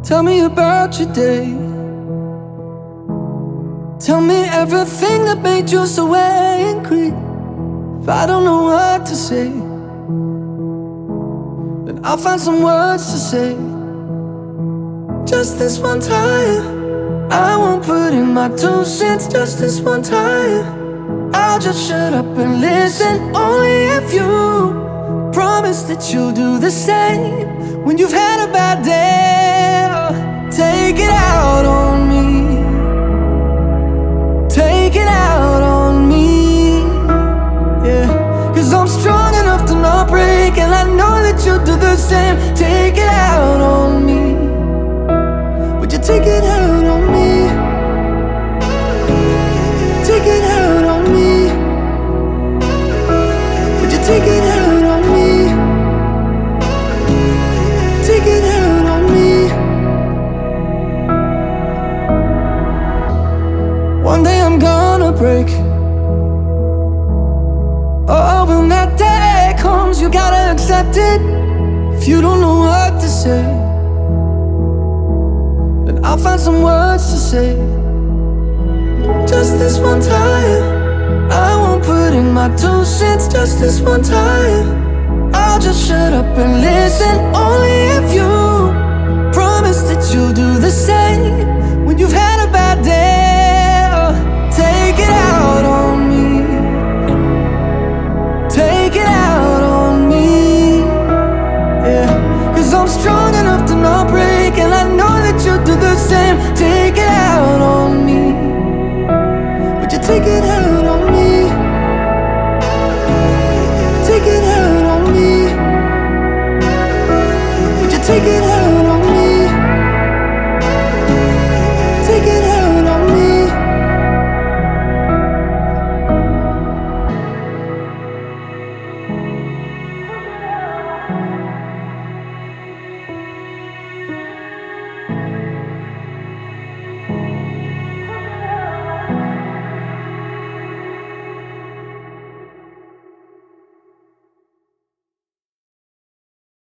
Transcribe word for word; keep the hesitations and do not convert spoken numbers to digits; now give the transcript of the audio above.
Tell me about your day. Tell me everything that made you so angry. If I don't know what to say, then I'll find some words to say. Just this one time, I won't put in my two cents. Just this one time, I'll just shut up and listen. Only if you promise that you'll do the same when you've had a bad day. Take it out on me. Take it out on me. Yeah, 'cause I'm strong enough to not break, and I know that you'll do the same. Take it out on me. Would you take it out on me? Take it out on me. Would you take it out on me? Take it out on me. One day I'm gonna break. Oh, when that day comes, you gotta accept it. If you don't know what to say, then I'll find some words to say. Just this one time, I won't put in my two cents. Just this one time, I'll just shut up and listen. Only if you